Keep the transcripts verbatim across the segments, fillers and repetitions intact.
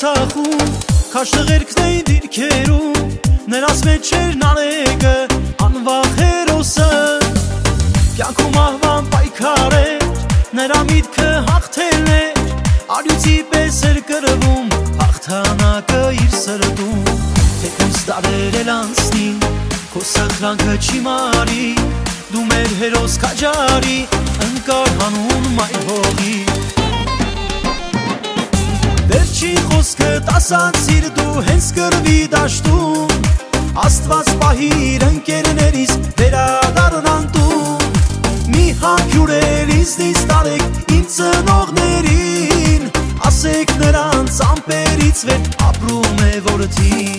Արցախում, քաշ տղերքն էին դիրքերում, նրանց մեջ էր նարեկը, անվախ հերոսը, կյանքում ահվան պայքար էր, նրա միտքը հաղթելն էր, արյուծի պես էր կրվում, հաղթանակը իր սրտում, թեկուզ դարեր էլ անցնի, քո սխրանքը չի մարի, դու մեր հերոս քաջարի, ընկար հանուն մայր հողի։ Վերջին խոսքդ ասացիր դու հենց կռվի դաշտում, Աստված պահիր ընկերներիս վերադառնան տուն, մի հանքյուր էլ ինձնից տարեք իմ ծնողներին, ասեք նրանց ամպերից վեր ապրում է որդին։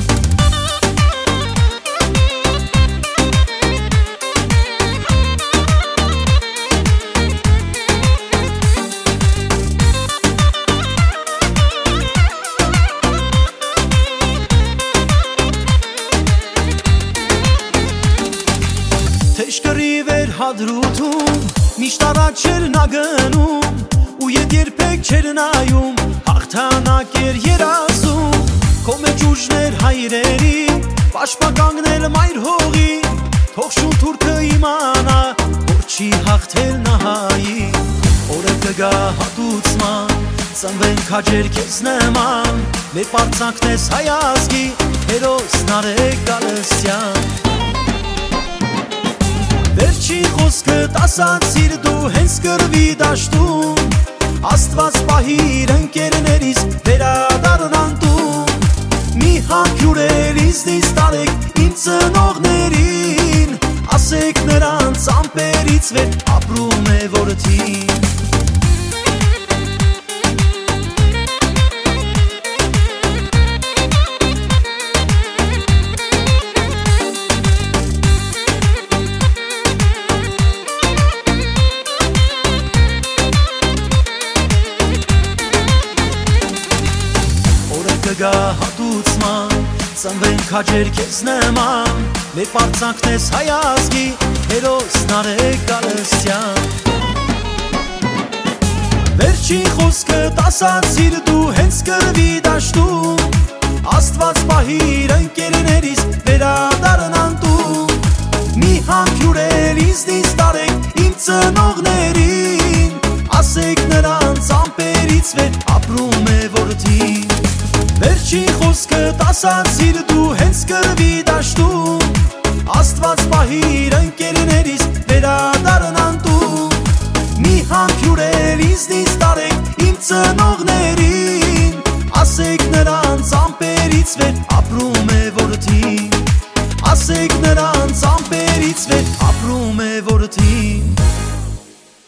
Թեժ կռիվ էր հադրութում, միշտ առաջ էր նա գնում, ու ետ երբեք չէր նայում, հաղթանակ էր երազում, քո մեջ ուժն էր հայրերի, պաշտպան մայր հողի, թող շուն թուրքը իմանա, որ չի հաղթել նա հայի, օրը կգա հատուցման, ծնվեն քաջեր քեզ նման, մեր պարծանքն ես հայ ազգի, հերոս Նարեկ Գալստյան։ Վերջին խոսքդ ասացիր դու հենց կռվի դաշտում, Աստված պահիր ընկերներիս վերադառնան տուն, մի հանքյուր էլ ինձնից տարեք իմ ծնողներին, ասեք նրանց ամպերից վեր ապրում է որդին։ Կգա հատուցման, ծնվեն քաջեր քեզ նման, մեր պարծանքն ես հայ ազգի, հերոս Նարեկ Գալստյան։ Վերջին խոսքդ ասացիր դու հենց կռվի դաշտում, Աստված պահիր ընկերներիս վերադառնան տուն, մի հանքյուր էլ ինձնից տարեք իմ ծնողներին, ասեք նրանց ամպերից վեր ապրում է որդին։ Վերջին խոսքդ ասացիր դու հենց կռվի դաշտում, Աստված պահիր ընկերներիս վերադառնան տուն, մի հանքյուր էլ ինձնից տարեք իմ ծնողներին, ասեք նրանց ամպերից վեր ապրում է որդին, ասեք նրանց ամպերից վեր ապրում է որդին։